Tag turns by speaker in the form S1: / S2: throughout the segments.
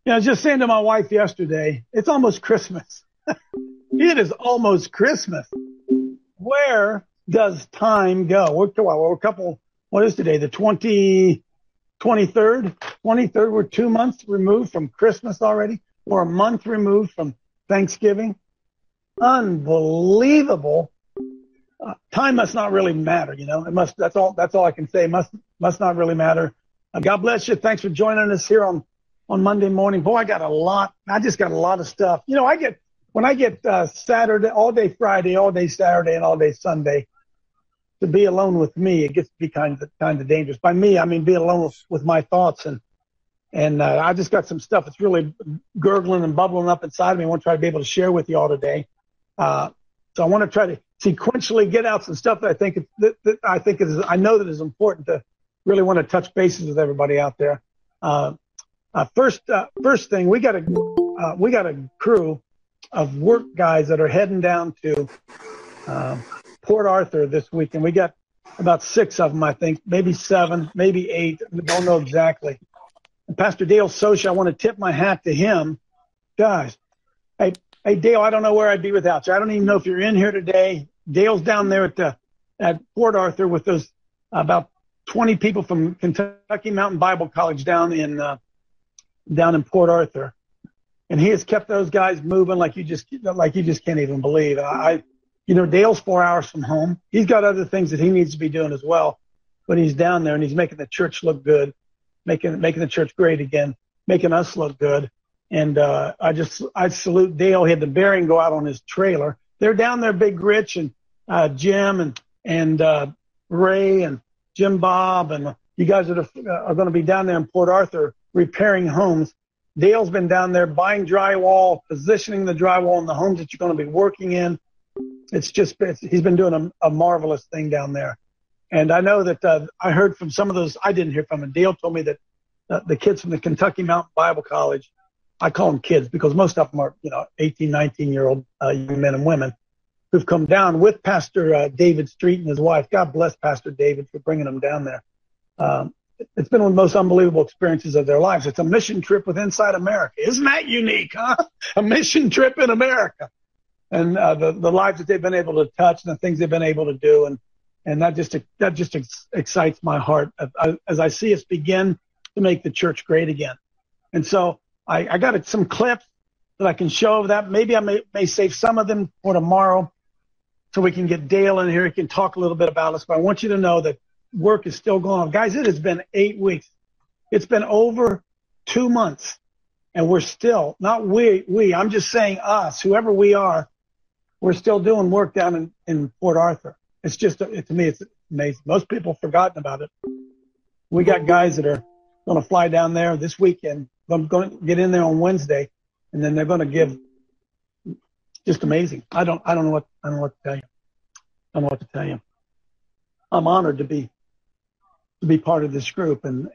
S1: I was just saying to my wife yesterday, it's almost Christmas. It is almost Christmas. Where does time go? We're a couple, what is today? The 23rd? 23rd, we're 2 months removed from Christmas already. We're a month removed from Thanksgiving. Unbelievable. Time must not really matter, It must. That's all I can say. Must not really matter. God bless you. Thanks for joining us here on Monday morning. Boy, I just got a lot of stuff. When I get Saturday, all day Friday, all day Saturday, and all day Sunday, to be alone with me, it gets to be kind of dangerous. By me, I mean be alone with my thoughts, and I just got some stuff that's really gurgling and bubbling up inside of me. I want to try to be able to share with you all today. So I want to try to sequentially get out some stuff that I know that is important to really want to touch bases with everybody out there. First thing, we got a crew of work guys that are heading down to Port Arthur this weekend. We got about 6 of them, I think, maybe 7, maybe 8. I don't know exactly. And Pastor Dale Socha, I want to tip my hat to him. Guys, hey Dale, I don't know where I'd be without you. I don't even know if you're in here today. Dale's down there at Port Arthur with those about 20 people from Kentucky Mountain Bible College down in Port Arthur. And he has kept those guys moving like you just can't even believe. Dale's 4 hours from home. He's got other things that he needs to be doing as well, but he's down there and he's making the church look good, making the church great again, making us look good. And I salute Dale. He had the bearing go out on his trailer. They're down there, Big Rich and Jim and Ray and Jim Bob and you guys that are going to be down there in Port Arthur repairing homes. Dale's been down there buying drywall, positioning the drywall in the homes that you're going to be working in. He's been doing a marvelous thing down there. And I know that I heard from some of those, I didn't hear from him. Dale told me that the kids from the Kentucky Mountain Bible College, I call them kids because most of them are, 18, 19-year-old young men and women who've come down with Pastor David Street and his wife. God bless Pastor David for bringing them down there. It's been one of the most unbelievable experiences of their lives. It's a mission trip with Inside America. Isn't that unique, huh? A mission trip in America. And the lives that they've been able to touch and the things they've been able to do. And that just excites my heart as I see us begin to make the church great again. And so I got some clips that I can show of that. Maybe I may save some of them for tomorrow so we can get Dale in here. He can talk a little bit about us. But I want you to know that work is still going on. Guys, it has been 8 weeks. It's been over 2 months. And we're still, not we, I'm just saying us, whoever we are, we're still doing work down in Port Arthur. It's just, to me, it's amazing. Most people have forgotten about it. We got guys that are going to fly down there this weekend. I'm going to get in there on Wednesday, and then they're going to give just amazing. I don't know what to tell you. I don't know what to tell you. I'm honored to be part of this group and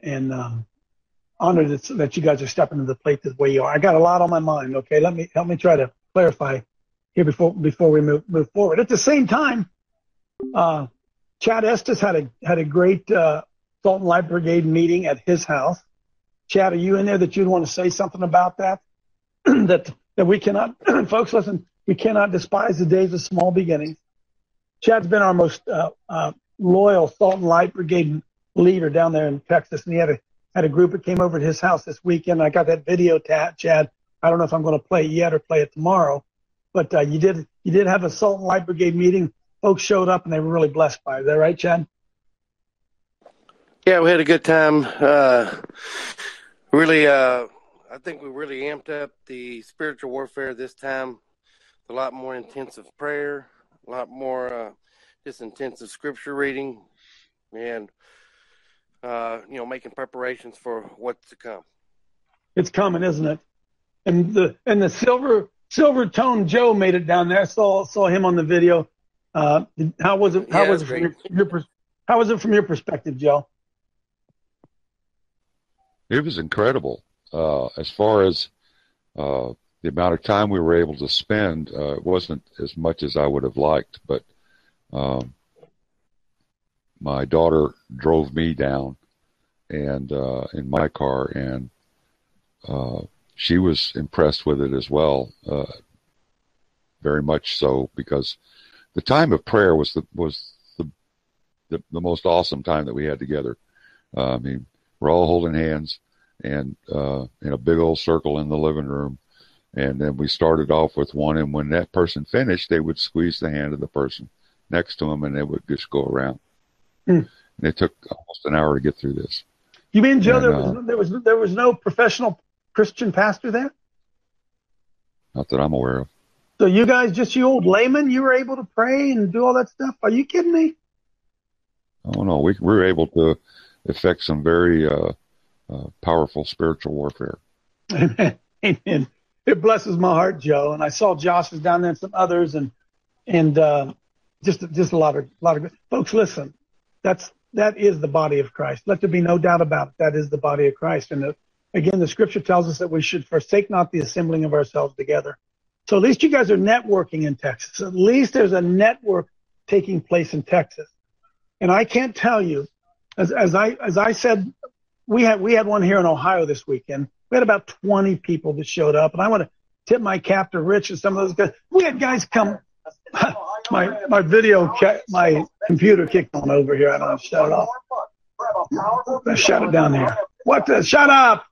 S1: honored that you guys are stepping to the plate the way you are. I got a lot on my mind. Okay, help me try to clarify here before we move forward. At the same time, Chad Estes had a great Salt and Light Brigade meeting at his house. Chad, are you in there that you'd want to say something about that? that we cannot, folks, listen, we cannot despise the days of small beginnings. Chad's been our most loyal Salt and Light Brigade leader down there in Texas, and he had a group that came over to his house this weekend. I got that video, Chad. I don't know if I'm going to play it yet or play it tomorrow, but you did have a Salt and Light Brigade meeting. Folks showed up, and they were really blessed by it. Is that right, Chad?
S2: Yeah, we had a good time. Really, I think we really amped up the spiritual warfare this time. A lot more intensive prayer, a lot more just intensive scripture reading, and making preparations for what's to come.
S1: It's coming, isn't it? And the silver tone Joe made it down there. I saw him on the video. How was it? How was it from your perspective, Joe?
S3: It was incredible. As far as the amount of time we were able to spend, it wasn't as much as I would have liked, but my daughter drove me down and in my car, and she was impressed with it as well, very much so, because the time of prayer was the most awesome time that we had together. I mean, we're all holding hands and in a big old circle in the living room. And then we started off with one, and when that person finished, they would squeeze the hand of the person next to them, and they would just go around. And it took almost an hour to get through this.
S1: You mean, Joe, there was no professional Christian pastor there?
S3: Not that I'm aware of.
S1: So you guys, just you old laymen, you were able to pray and do all that stuff? Are you kidding me?
S3: Oh, no, we were able to effect some very powerful spiritual warfare.
S1: Amen. Amen. It blesses my heart, Joe. And I saw Josh was down there and some others, and just a lot of good folks. Listen, that is the body of Christ. Let there be no doubt about it. That is the body of Christ. And again, the scripture tells us that we should forsake not the assembling of ourselves together. So at least you guys are networking in Texas. At least there's a network taking place in Texas. And I can't tell you, as I said, we had one here in Ohio this weekend. We had about 20 people that showed up, and I want to tip my cap to Rich and some of those guys. We had guys come. My video, my computer kicked on over here. I don't know, shut it off. Let's shut it down here. Shut up.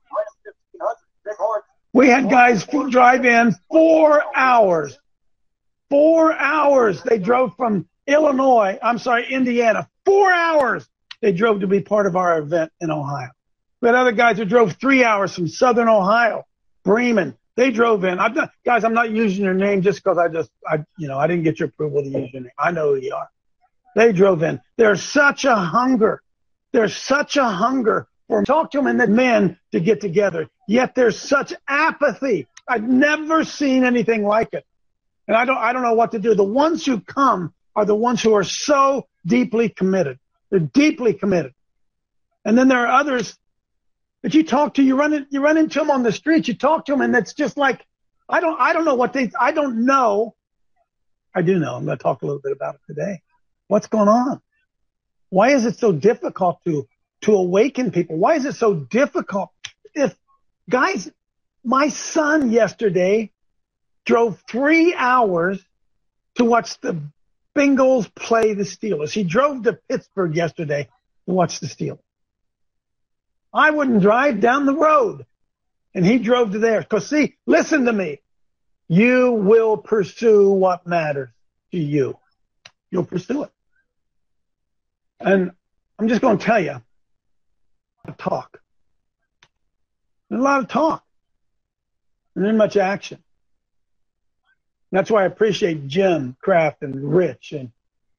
S1: We had guys drive in 4 hours. 4 hours. They drove from Indiana. 4 hours they drove to be part of our event in Ohio. We had other guys who drove 3 hours from Southern Ohio, Bremen. They drove in. I'm not using your name just because I didn't get your approval to use your name. I know who you are. They drove in. There's such a hunger. There's such a hunger for talk to them and the men to get together. Yet there's such apathy. I've never seen anything like it. And I don't know what to do. The ones who come are the ones who are so deeply committed. They're deeply committed. And then there are others that you talk to, you run into them on the street, you talk to them, and it's just like, I don't know what I don't know. I do know. I'm going to talk a little bit about it today. What's going on? Why is it so difficult to awaken people? Why is it so difficult? Guys, my son yesterday drove 3 hours to watch the Bengals play the Steelers. He drove to Pittsburgh yesterday to watch the Steelers. I wouldn't drive down the road, and he drove to there. Because, see, listen to me. You will pursue what matters to you. You'll pursue it. And I'm just going to tell you, talk. There's a lot of talk. And there's much action. That's why I appreciate Jim Kraft and Rich and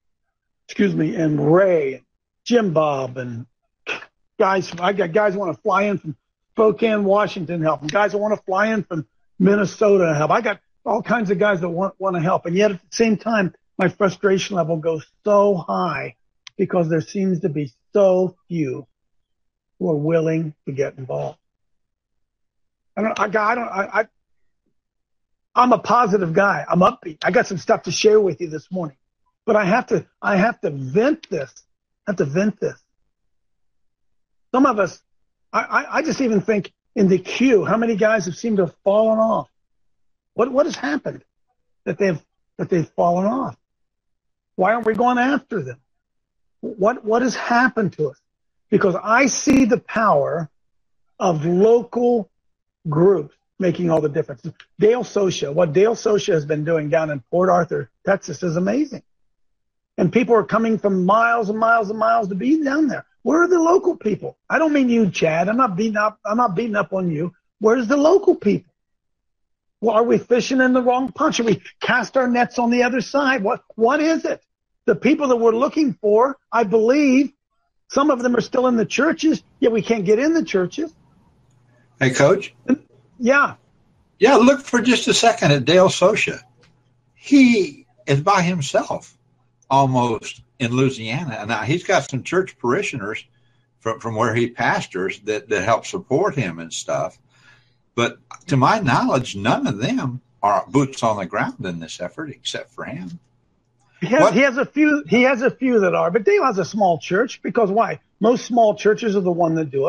S1: Ray and Jim Bob and guys. I got guys who want to fly in from Spokane, Washington to help. And guys that want to fly in from Minnesota to help. I got all kinds of guys that want to help. And yet at the same time, my frustration level goes so high because there seems to be so few who are willing to get involved. I'm a positive guy. I'm upbeat. I got some stuff to share with you this morning, but I have to vent this. Some of us, I just even think in the queue, how many guys have seemed to have fallen off? What has happened that they've fallen off? Why aren't we going after them? What has happened to us? Because I see the power of local groups making all the difference. Dale Socha, what Dale Socha has been doing down in Port Arthur, Texas is amazing. And people are coming from miles and miles and miles to be down there. Where are the local people? I don't mean you, Chad. I'm not beating up on you. Where's the local people? Well, are we fishing in the wrong pond? Should we cast our nets on the other side? What is it? The people that we're looking for, I believe, some of them are still in the churches, yet we can't get in the churches.
S4: Hey, Coach?
S1: Yeah.
S4: Yeah, look for just a second at Dale Socha. He is by himself almost in Louisiana. Now, he's got some church parishioners from where he pastors that help support him and stuff. But to my knowledge, none of them are boots on the ground in this effort except for him.
S1: He has a few that are, but Dale has a small church because why? Most small churches are the one that do it.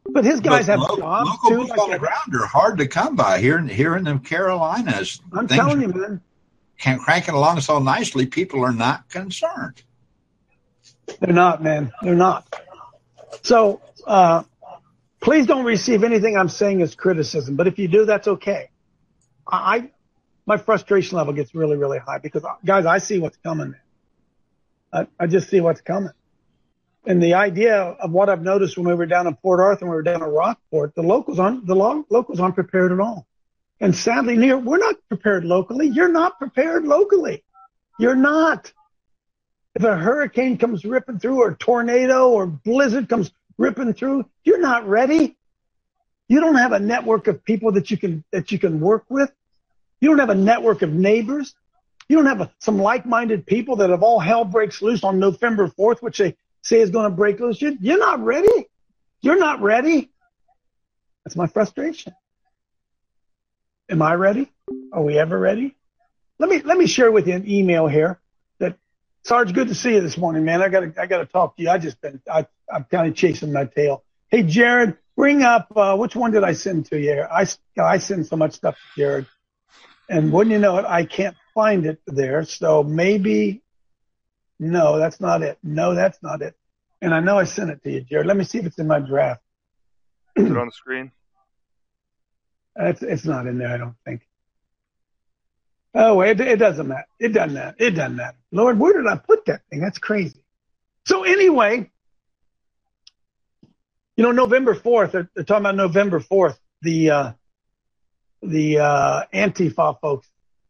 S1: But his guys have
S4: local
S1: jobs too.
S4: boots on the ground are hard to come by here in the Carolinas.
S1: I'm telling you, man.
S4: Cranking along so nicely, people are not concerned.
S1: They're not, man. They're not. So please don't receive anything I'm saying as criticism. But if you do, that's okay. My frustration level gets really, really high because, guys, I see what's coming. I just see what's coming. And the idea of what I've noticed when we were down in Port Arthur and we were down in Rockport, the locals aren't prepared at all. And sadly, we're not prepared locally. You're not prepared locally. You're not. If a hurricane comes ripping through, or a tornado or blizzard comes ripping through, you're not ready. You don't have a network of people that you can work with. You don't have a network of neighbors. You don't have some like-minded people that if all hell breaks loose on November 4th, which they say is going to break loose, you're not ready. You're not ready. That's my frustration. Am I ready? Are we ever ready? Let me share with you an email here. That Sarge, good to see you this morning, man. I gotta talk to you. I'm kind of chasing my tail. Hey, Jared, bring up which one did I send to you? I send so much stuff to Jared, and wouldn't you know it, I can't find it there. So maybe no, that's not it. No, that's not it. And I know I sent it to you, Jared. Let me see if it's in my draft.
S5: Is it on the screen?
S1: It's not in there, I don't think. Oh, it doesn't matter. It doesn't matter. Lord, where did I put that thing? That's crazy. So anyway, November 4th, they're talking about November 4th, the Antifa folks.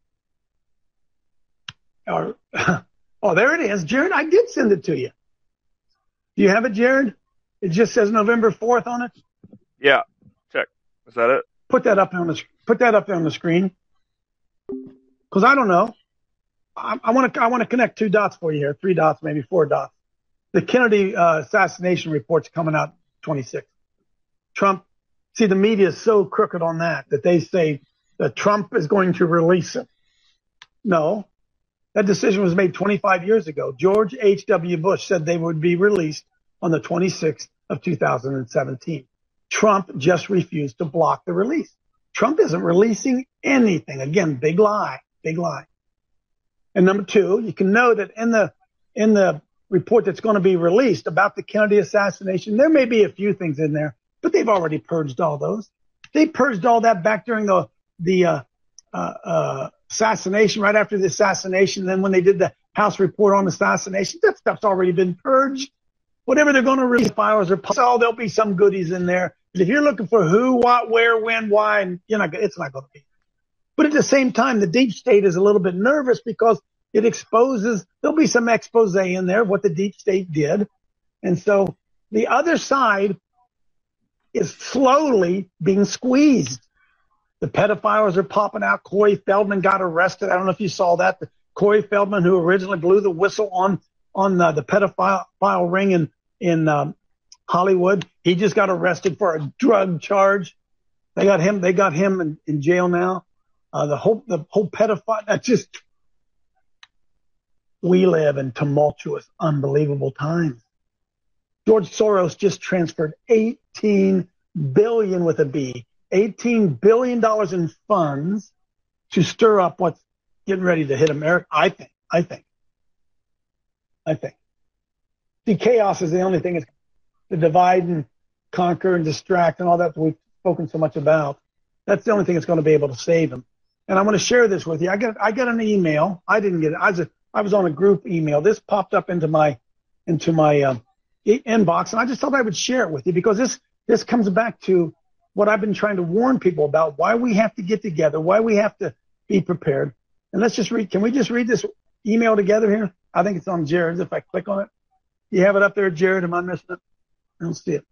S1: Oh, there it is. Jared, I did send it to you. Do you have it, Jared? It just says November 4th on it?
S5: Yeah. Check. Is that it?
S1: Put that up there on the screen. Because I don't know. I want to connect 2 dots for you here, 3 dots, maybe 4 dots. The Kennedy assassination report's coming out 26. Trump, see, the media is so crooked on that they say that Trump is going to release it. No, that decision was made 25 years ago. George H.W. Bush said they would be released on the 26th of 2017. Trump just refused to block the release. Trump isn't releasing anything. Again, big lie, big lie. And number 2, you can know that in the report that's going to be released about the Kennedy assassination, there may be a few things in there, but they've already purged all those. They purged all that back during the assassination, right after the assassination. Then when they did the House report on assassination, that stuff's already been purged. Whatever they're going to release, files or there'll be some goodies in there. But if you're looking for who, what, where, when, why, it's not going to be. But at the same time, the deep state is a little bit nervous because it exposes, there'll be some expose in there of what the deep state did. And so the other side is slowly being squeezed. The pedophiles are popping out. Corey Feldman got arrested. I don't know if you saw that. Corey Feldman, who originally blew the whistle on the pedophile ring in Hollywood, he just got arrested for a drug charge. They got him in jail now. The whole pedophile. That's just, we live in tumultuous, unbelievable times. George Soros just transferred $18 billion with a B, $18 billion in funds to stir up what's getting ready to hit America. I think. See, chaos is the only thing that's to divide and conquer and distract and all that we've spoken so much about. That's the only thing that's going to be able to save him. And I'm going to share this with you. I got an email. I didn't get it. I was on a group email. This popped up into my inbox, and I just thought I would share it with you because this comes back to what I've been trying to warn people about, why we have to get together, why we have to be prepared. And let's just read. Can we just read this email together here? I think it's on Jared's. If I click on it, you have it up there, Jared. Am I missing it? I don't see it.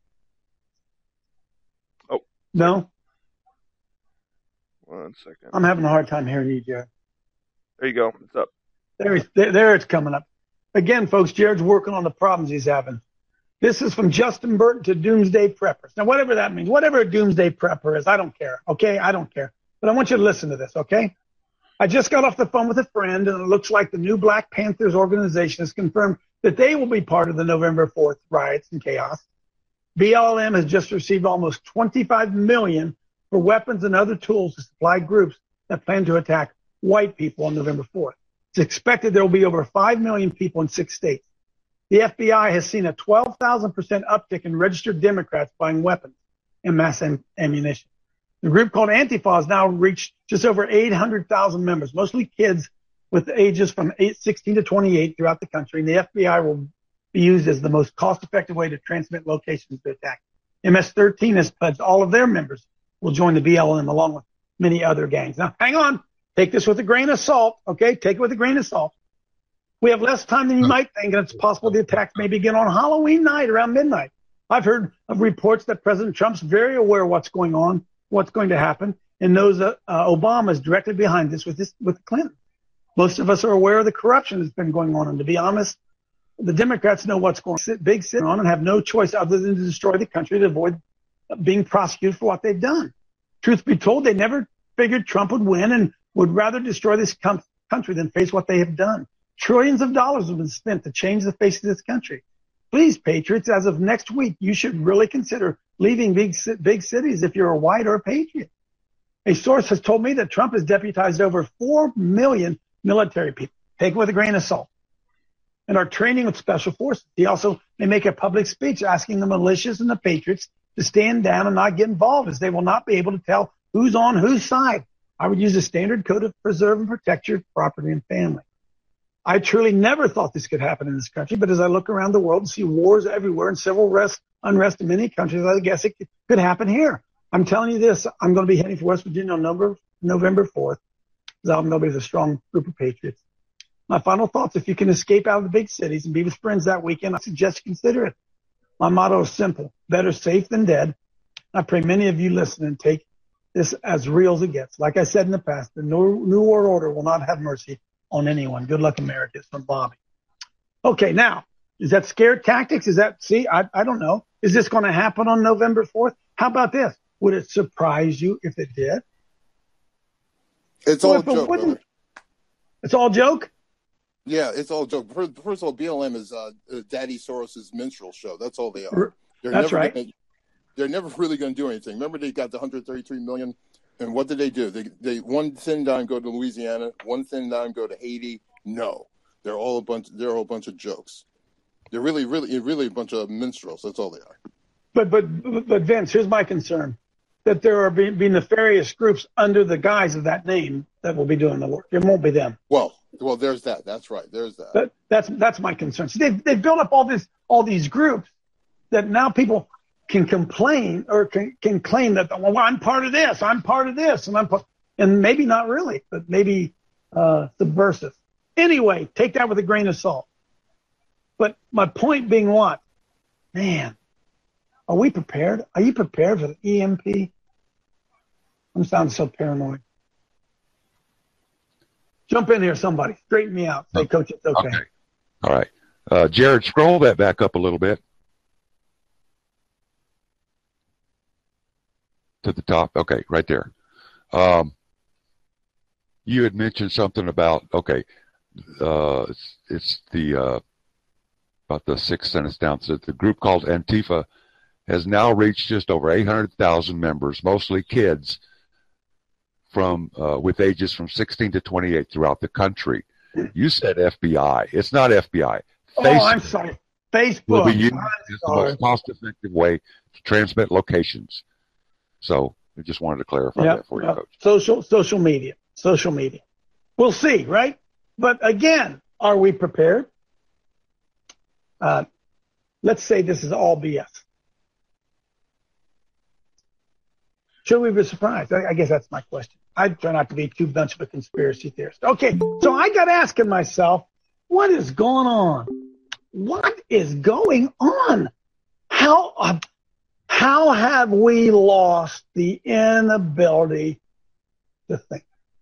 S5: Oh.
S1: No?
S5: 1 second.
S1: I'm having a hard time hearing you, Jared.
S5: There you go. It's up.
S1: There it's coming up. Again, folks, Jared's working on the problems he's having. This is from Justin Burton to Doomsday Preppers. Now, whatever that means, whatever a Doomsday Prepper is, I don't care, okay? I don't care. But I want you to listen to this, okay? I just got off the phone with a friend, and it looks like the new Black Panthers organization has confirmed that they will be part of the November 4th riots and chaos. BLM has just received almost $25 million for weapons and other tools to supply groups that plan to attack white people on November 4th. It's expected there will be over 5 million people in 6 states. The FBI has seen a 12,000% uptick in registered Democrats buying weapons and mass ammunition. The group called Antifa has now reached just over 800,000 members, mostly kids with ages from 16 to 28 throughout the country, and the FBI will be used as the most cost-effective way to transmit locations to attack. MS-13 has pledged all of their members will join the BLM along with many other gangs. Now, hang on. Take this with a grain of salt, okay? Take it with a grain of salt. We have less time than you might think, and it's possible the attacks may begin on Halloween night around midnight. I've heard of reports that President Trump's very aware of what's going on, what's going to happen, and knows that Obama is directly behind this with Clinton. Most of us are aware of the corruption that's been going on, and to be honest, the Democrats know what's going on and have no choice other than to destroy the country to avoid being prosecuted for what they've done. Truth be told, they never figured Trump would win and would rather destroy this country than face what they have done. Trillions of dollars have been spent to change the face of this country. Please, patriots, as of next week, you should really consider leaving big cities if you're a white or a patriot. A source has told me that Trump has deputized over 4 million military people. Take it with a grain of salt. And are training with special forces. He also may make a public speech asking the militias and the patriots to stand down and not get involved, as they will not be able to tell who's on whose side. I would use a standard code to preserve and protect your property and family. I truly never thought this could happen in this country, but as I look around the world and see wars everywhere and civil unrest in many countries, I guess it could happen here. I'm telling you this, I'm going to be heading for West Virginia on November 4th, because I'm going to be with a strong group of patriots. My final thoughts, if you can escape out of the big cities and be with friends that weekend, I suggest you consider it. My motto is simple: better safe than dead. I pray many of you listen and take this as real as it gets. Like I said in the past, the New World Order will not have mercy on anyone. Good luck, America. It's from Bobby. Okay, now, is that scare tactics? I don't know. Is this going to happen on November 4th? How about this? Would it surprise you if it did?
S6: It's all a joke, brother.
S1: It's all joke?
S6: Yeah, it's all a joke. First of all, BLM is Daddy Soros's minstrel show. That's all they are.
S1: That's right.
S6: They're never really going to do anything. Remember, they got the 133 million, and what did they do? They one thin dime go to Louisiana, one thin dime go to Haiti. No, they're all a bunch of jokes. They're really a bunch of minstrels. That's all they are.
S1: But Vince, here's my concern: that there are be nefarious groups under the guise of that name that will be doing the work. It won't be them.
S6: Well, there's that. That's right. There's that.
S1: That's my concern. See, they've built up all these groups that now people can complain or can claim that, well, I'm part of this, and maybe not really, but maybe subversive. Anyway, take that with a grain of salt. But my point being what? Man, are we prepared? Are you prepared for the EMP? I'm sounding so paranoid. Jump in here, somebody. Straighten me out. Say, Coach, it's okay.
S3: All right. Jared, scroll that back up a little bit. To the top. Okay, right there. You had mentioned something about, it's the about the sixth sentence down. So the group called Antifa has now reached just over 800,000 members, mostly kids from with ages from 16 to 28 throughout the country. You said FBI. It's not FBI.
S1: Facebook. I'm sorry. Facebook.
S3: Will be used as the most cost-effective way to transmit locations. So I just wanted to clarify that for you, Coach.
S1: Social media. We'll see, right? But again, are we prepared? Let's say this is all BS. Should we be surprised? I guess that's my question. I try not to be too much of a conspiracy theorist. Okay, so I got asking myself, what is going on? What is going on? How have we lost the inability to think?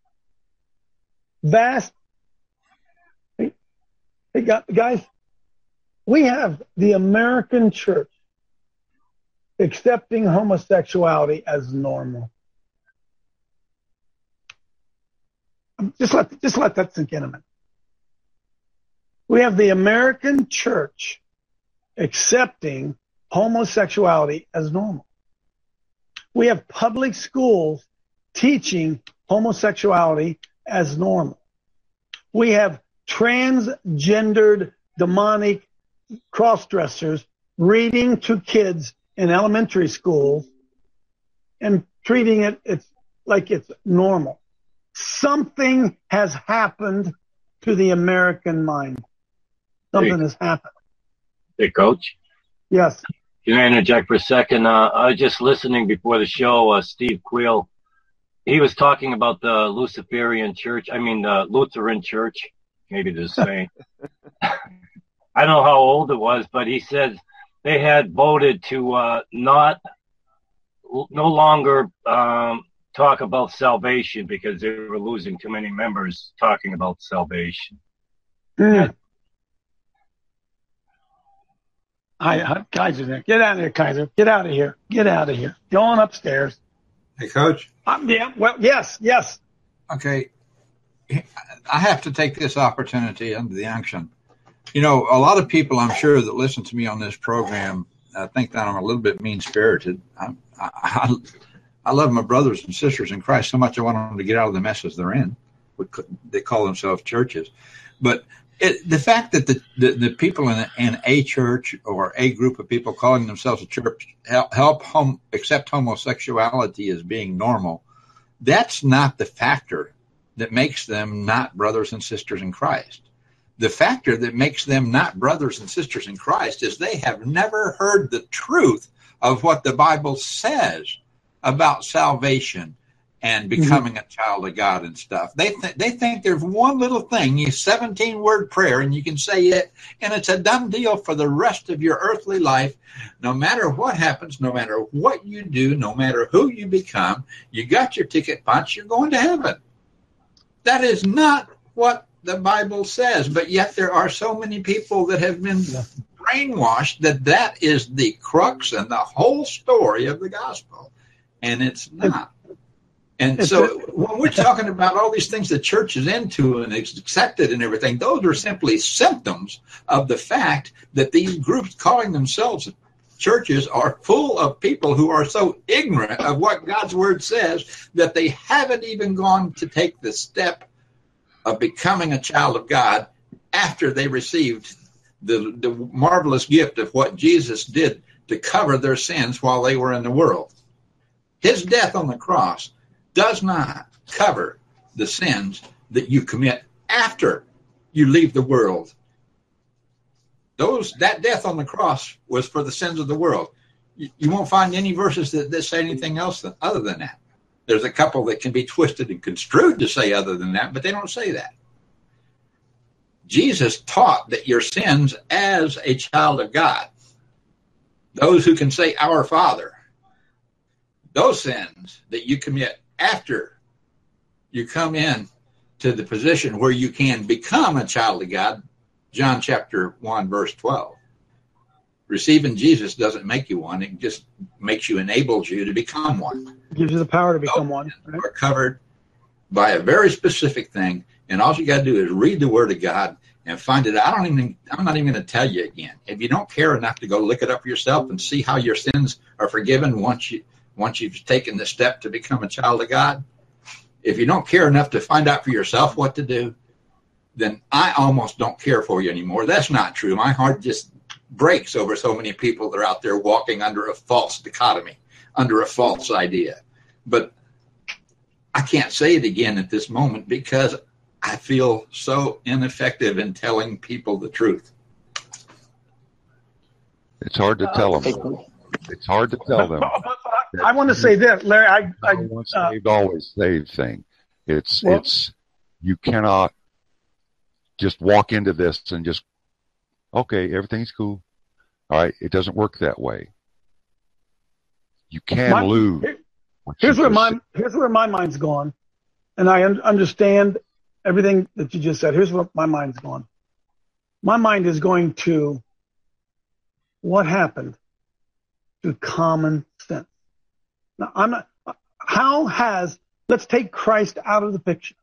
S1: Hey guys, we have the American church accepting homosexuality as normal. Just let that sink in a minute. We have the American church accepting homosexuality as normal. We have public schools teaching homosexuality as normal. We have transgendered demonic cross-dressers reading to kids in elementary schools and treating it like it's normal. Something has happened to the American mind. Something has happened.
S7: Hey, Coach.
S1: Yes.
S7: Can I interject for a second? I was just listening before the show, Steve Quayle. He was talking about the Lutheran Church. Maybe the same. I don't know how old it was, but he said they had voted to no longer talk about salvation because they were losing too many members talking about salvation.
S1: Kaiser, get out of here, Kaiser. Get out of here. Get out of here. Go on upstairs.
S4: Hey, Coach.
S1: Yeah. Well, yes.
S4: Okay. I have to take this opportunity under the unction. You know, a lot of people, I'm sure, that listen to me on this program think that I'm a little bit mean-spirited. I love my brothers and sisters in Christ so much I want them to get out of the messes they're in. They call themselves churches. But the fact that the people in a church or a group of people calling themselves a church accept homosexuality as being normal, that's not the factor that makes them not brothers and sisters in Christ. The factor that makes them not brothers and sisters in Christ is they have never heard the truth of what the Bible says about salvation and becoming a child of God and stuff. They think there's one little thing, a 17-word prayer, and you can say it, and it's a done deal for the rest of your earthly life. No matter what happens, no matter what you do, no matter who you become, you got your ticket punch, you're going to heaven. That is not what the Bible says, but yet there are so many people that have been brainwashed that is the crux and the whole story of the gospel, and it's not. And so when we're talking about all these things the church is into and accepted and everything, those are simply symptoms of the fact that these groups calling themselves churches are full of people who are so ignorant of what God's word says that they haven't even gone to take the step of becoming a child of God after they received the marvelous gift of what Jesus did to cover their sins while they were in the world. His death on the cross does not cover the sins that you commit after you leave the world. That death on the cross was for the sins of the world. You won't find any verses that say anything else other than that. There's a couple that can be twisted and construed to say other than that, but they don't say that. Jesus taught that your sins as a child of God, those who can say our Father, those sins that you commit after you come in to the position where you can become a child of God, John chapter 1, verse 12. Receiving Jesus doesn't make you one. It just enables you to become one.
S1: It gives you the power to become one.
S4: Right? Are covered by a very specific thing, and all you got to do is read the Word of God and find it. I'm not even going to tell you again. If you don't care enough to go look it up for yourself and see how your sins are forgiven once you've taken the step to become a child of God, if you don't care enough to find out for yourself what to do, then I almost don't care for you anymore. That's not true. My heart just breaks over so many people that are out there walking under a false dichotomy, under a false idea. But I can't say it again at this moment because I feel so ineffective in telling people the truth.
S3: It's hard to tell them. It's hard to tell them.
S1: I want to say this, Larry.
S3: Once saved, always saved thing. It's you cannot just walk into this and just, okay, everything's cool. All right, it doesn't work that way. You can lose.
S1: Here's where my mind's gone, and I understand everything that you just said. Here's where my mind's gone. My mind is going to what happened to common sense. Now, let's take Christ out of the picture.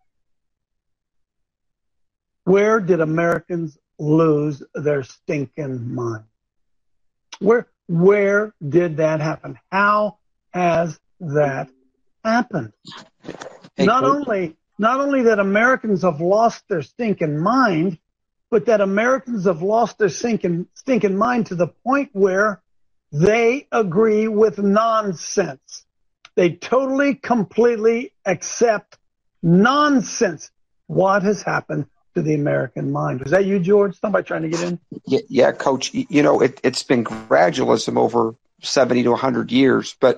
S1: Where did Americans lose their stinking mind? Where Where did that happen? How has that happened?
S8: Hey,
S1: Not only that Americans have lost their stinking mind, but that Americans have lost their stinking mind to the point where they agree with nonsense. They totally, completely accept nonsense. What has happened to the American mind? Was that you, George? Somebody trying to get in?
S8: Yeah, Coach. It's been gradualism over 70 to 100 years. But,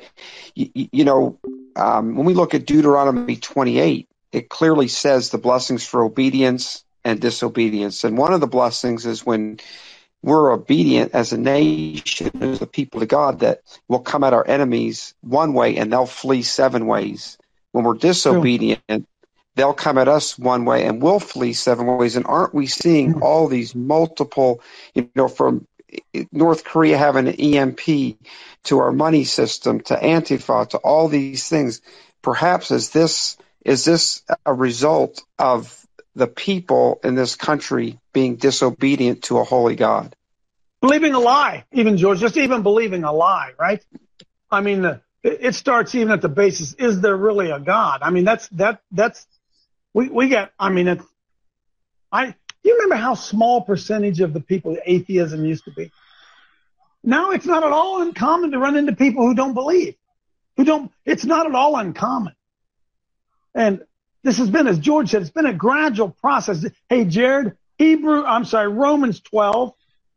S8: when we look at Deuteronomy 28, it clearly says the blessings for obedience and disobedience. And one of the blessings is when we're obedient as a nation, as a people to God, that will come at our enemies one way and they'll flee 7 ways. When we're disobedient, they'll come at us one way and we'll flee 7 ways. And aren't we seeing all these multiple, from North Korea having an EMP to our money system to Antifa to all these things? Perhaps is this a result of the people in this country being disobedient to a holy God?
S1: Believing a lie, even, George, just even believing a lie, right? I mean, it starts even at the basis, is there really a God? I mean, we got, I mean, you remember how small percentage of the people atheism used to be? Now it's not at all uncommon to run into people who don't believe, it's not at all uncommon. And this has been, as George said, it's been a gradual process. Hey, Jared, Romans 12.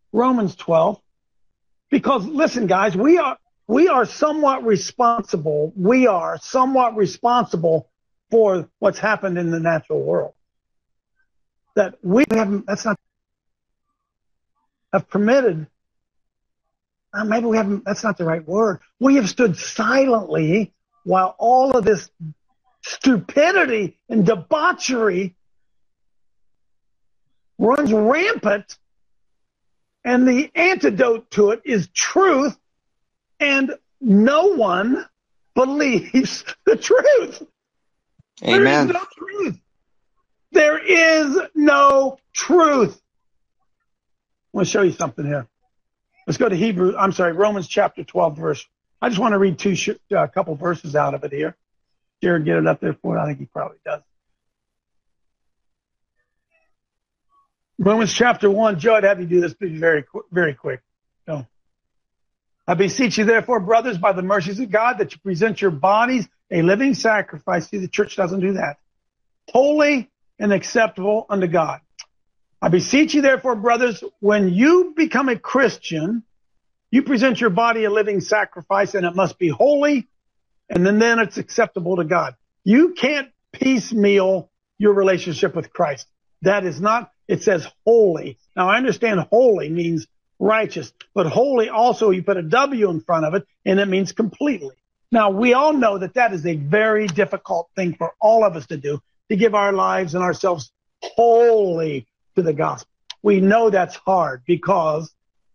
S1: Because listen, guys, we are somewhat responsible. We are somewhat responsible for what's happened in the natural world. That we haven't, have permitted, maybe we haven't, that's not the right word. We have stood silently while all of this stupidity and debauchery runs rampant, and the antidote to it is truth, and no one believes the truth.
S8: Amen.
S1: There is no truth. There is no truth. I want to show you something here. Let's go to Romans chapter 12 verse. I just want to read a couple verses out of it here. Jared, get it up there for it. I think he probably does. Romans chapter 1. Joe, I'd have you do this very, very quick. So, I beseech you, therefore, brothers, by the mercies of God, that you present your bodies a living sacrifice. See, the church doesn't do that. Holy and acceptable unto God. I beseech you, therefore, brothers, when you become a Christian, you present your body a living sacrifice, and it must be holy, and then it's acceptable to God. You can't piecemeal your relationship with Christ. That is not, it says holy. Now, I understand holy means righteous, but holy also, you put a W in front of it, and it means completely. Now, we all know that is a very difficult thing for all of us to do, to give our lives and ourselves wholly to the gospel. We know that's hard because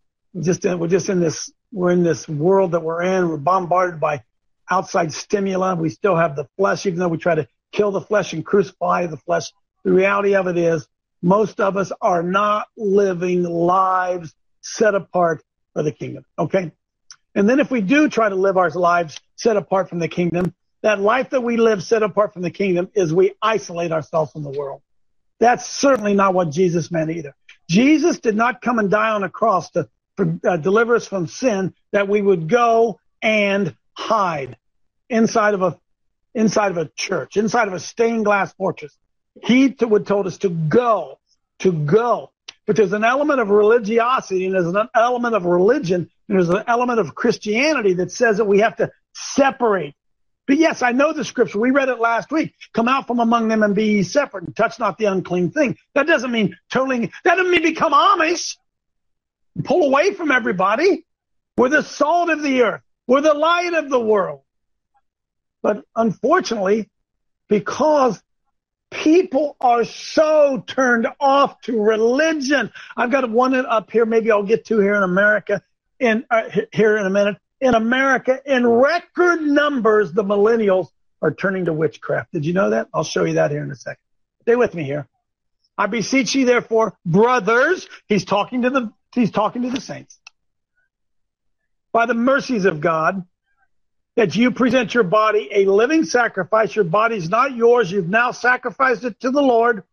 S1: we're in this world that we're in. We're bombarded by outside stimuli. We still have the flesh, even though we try to kill the flesh and crucify the flesh. The reality of it is most of us are not living lives set apart for the kingdom. Okay. And then if we do try to live our lives set apart from the kingdom, that life that we live set apart from the kingdom is we isolate ourselves from the world. That's certainly not what Jesus meant either. Jesus did not come and die on a cross to deliver us from sin, that we would go and hide inside of a church, inside of a stained glass fortress. He would told us to go. But there's an element of religiosity, and there's an element of religion, and there's an element of Christianity that says that we have to separate. But yes, I know the scripture. We read it last week. Come out from among them and be ye separate, and touch not the unclean thing. That doesn't mean become Amish. Pull away from everybody. We're the salt of the earth. We're the light of the world. But unfortunately, because people are so turned off to religion. I've got one up here. Maybe I'll get to here in America here in a minute. In America, in record numbers, the millennials are turning to witchcraft. Did you know that? I'll show you that here in a second. Stay with me here. I beseech you, therefore, brothers. He's talking to the saints. by the mercies of God, that you present your body a living sacrifice. Your body's not yours. You've now sacrificed it to the Lord,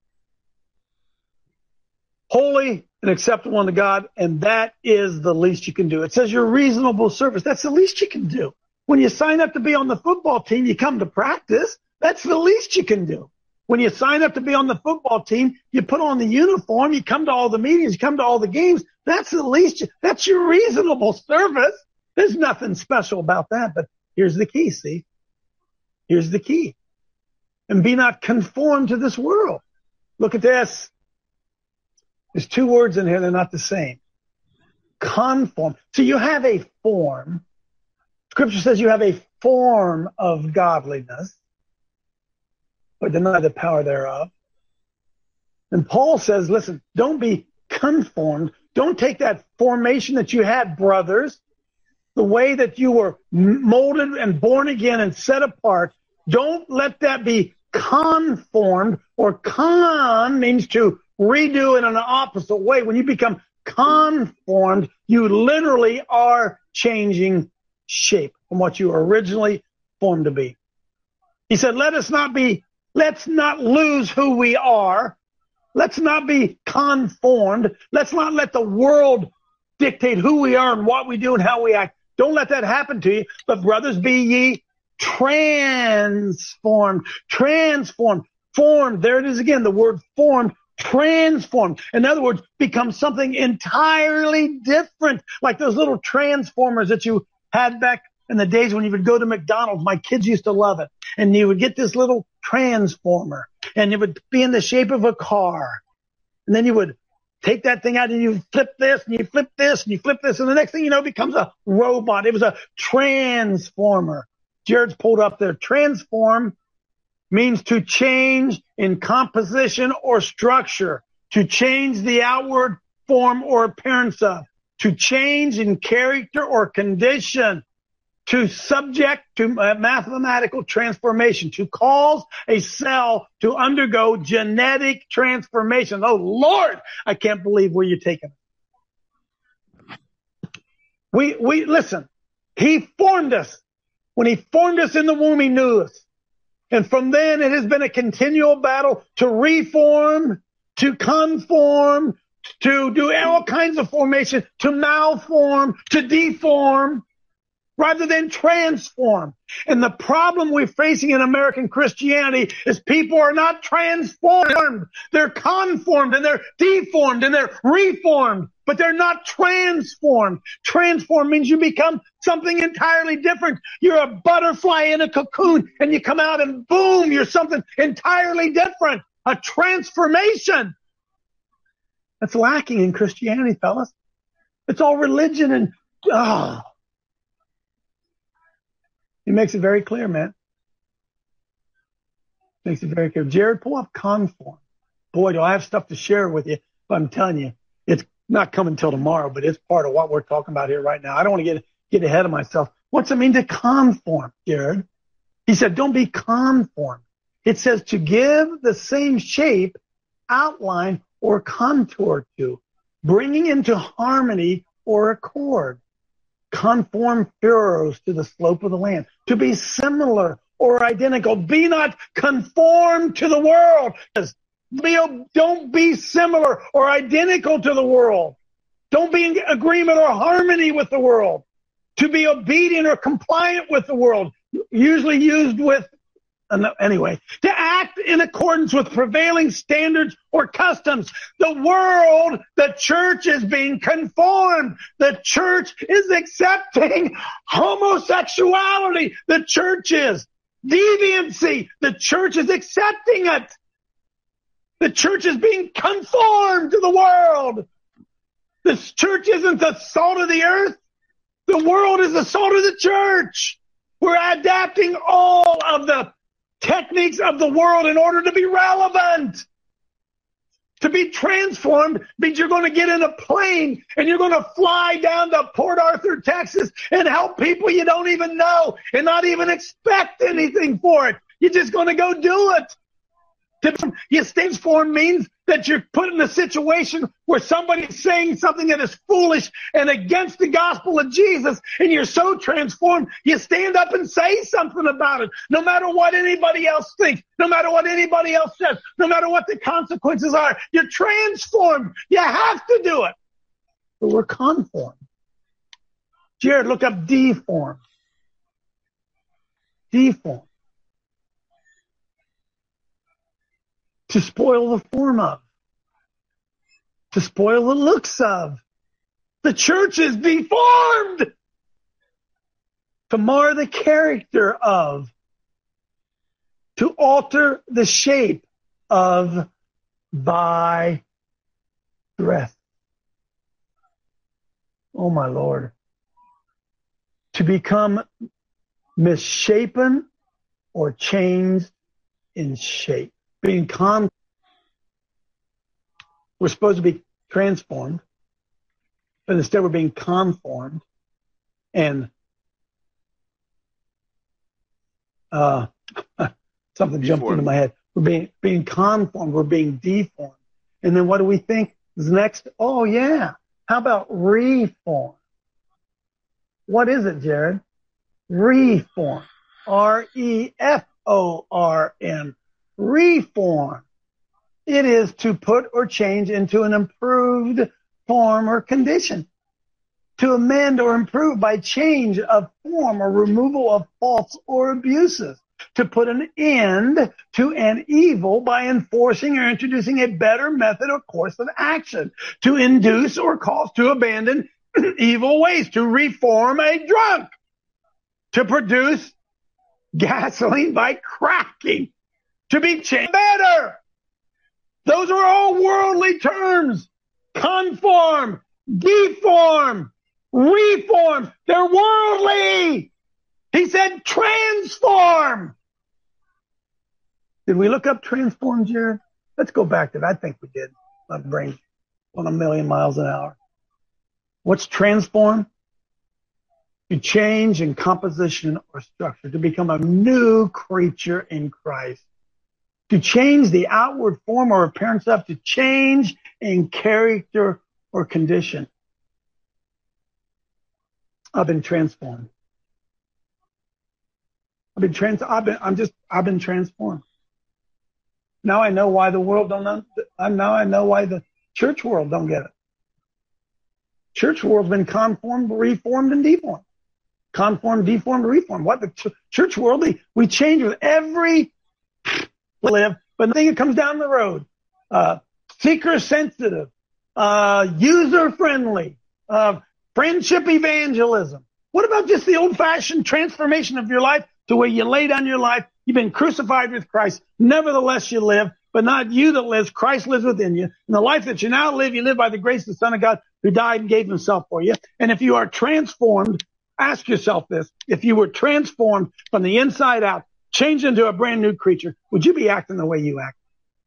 S1: holy and acceptable unto God, and that is the least you can do. It says your reasonable service. That's the least you can do. When you sign up to be on the football team, you come to practice. That's the least you can do. When you sign up to be on the football team, you put on the uniform, you come to all the meetings, you come to all the games. That's the least. That's your reasonable service. There's nothing special about that. But here's the key, see? Here's the key. And be not conformed to this world. Look at this. There's two words in here, they're not the same. Conform. So you have a form. Scripture says you have a form of godliness, but deny the power thereof. And Paul says, listen, don't be conformed. Don't take that formation that you had, brothers, the way that you were molded and born again and set apart. Don't let that be conformed, or con means to redo it in an opposite way. When you become conformed, you literally are changing shape from what you were originally formed to be. He said, let's not lose who we are. Let's not be conformed. Let's not let the world dictate who we are and what we do and how we act. Don't let that happen to you. But brothers, be ye transformed. Transformed. Formed. There it is again, the word formed. Transformed. In other words, become something entirely different. Like those little transformers that you had back in the days when you would go to McDonald's. My kids used to love it. And you would get this little transformer, and it would be in the shape of a car. And then you would take that thing out and you flip this and you flip this and you flip this. And the next thing you know, it becomes a robot. It was a transformer. Jared's pulled up there. Transform means to change in composition or structure, to change the outward form or appearance of, to change in character or condition, to subject to mathematical transformation, to cause a cell to undergo genetic transformation. Oh, Lord, I can't believe where you're taking it. We listen, he formed us. When he formed us in the womb, he knew us. And from then, it has been a continual battle to reform, to conform, to do all kinds of formation, to malform, to deform, rather than transform. And the problem we're facing in American Christianity is people are not transformed. They're conformed and they're deformed and they're reformed, but they're not transformed. Transform means you become something entirely different. You're a butterfly in a cocoon and you come out and boom, you're something entirely different. A transformation. That's lacking in Christianity, fellas. It's all religion and, He makes it very clear, man. Makes it very clear. Jared, pull up Conform. Boy, do I have stuff to share with you. But I'm telling you, it's not coming till tomorrow, but it's part of what we're talking about here right now. I don't want to get ahead of myself. What's it mean to conform, Jared? He said, don't be conformed. It says to give the same shape, outline, or contour to, bringing into harmony or accord. Conform furrows to the slope of the land, to be similar or identical. Be not conformed to the world. Don't be similar or identical to the world. Don't be in agreement or harmony with the world. To be obedient or compliant with the world, usually used with, anyway, to act in accordance with prevailing standards or customs. The world, the church is being conformed. The church is accepting homosexuality. The church is deviancy. The church is accepting it. The church is being conformed to the world. This church isn't the salt of the earth. The world is the salt of the church. We're adapting all of the techniques of the world in order to be relevant. To be transformed means you're going to get in a plane and you're going to fly down to Port Arthur, Texas and help people you don't even know and not even expect anything for it. You're just going to go do it. To be transformed means that you're put in a situation where somebody's saying something that is foolish and against the gospel of Jesus, and you're so transformed, you stand up and say something about it, no matter what anybody else thinks, no matter what anybody else says, no matter what the consequences are. You're transformed. You have to do it. But we're conformed. Jared, look up deformed. Deformed. To spoil the form of. To spoil the looks of. The church is deformed. To mar the character of. To alter the shape of by dress. Oh my Lord. To become misshapen or changed in shape. Being we're supposed to be transformed, but instead we're being conformed, and something jumped into my head. We're being conformed, we're being deformed, and then what do we think is next? Oh yeah, how about reform? What is it, Jared? Reform, REFORM. Reform. It is to put or change into an improved form or condition. To amend or improve by change of form or removal of faults or abuses. To put an end to an evil by enforcing or introducing a better method or course of action. To induce or cause to abandon evil ways. To reform a drunk. To produce gasoline by cracking. To be changed better. Those are all worldly terms. Conform, deform, reform. They're worldly. He said transform. Did we look up transform, Jared? Let's go back to that. I think we did. My brain's on 1,000,000 miles an hour. What's transform? To change in composition or structure. To become a new creature in Christ. To change the outward form or appearance of, to change in character or condition. I've been transformed. I've been transformed. Now I know why the world now I know why the church world don't get it. Church world's been conformed, reformed, and deformed. Conformed, deformed, reformed. What the church world? We change with every live, but nothing that comes down the road. Seeker sensitive, user friendly, friendship evangelism. What about just the old fashioned transformation of your life to where you lay down your life? You've been crucified with Christ. Nevertheless, you live, but not you that lives. Christ lives within you. And the life that you now live, you live by the grace of the Son of God who died and gave himself for you. And if you are transformed, ask yourself this. If you were transformed from the inside out, changed into a brand new creature, would you be acting the way you act?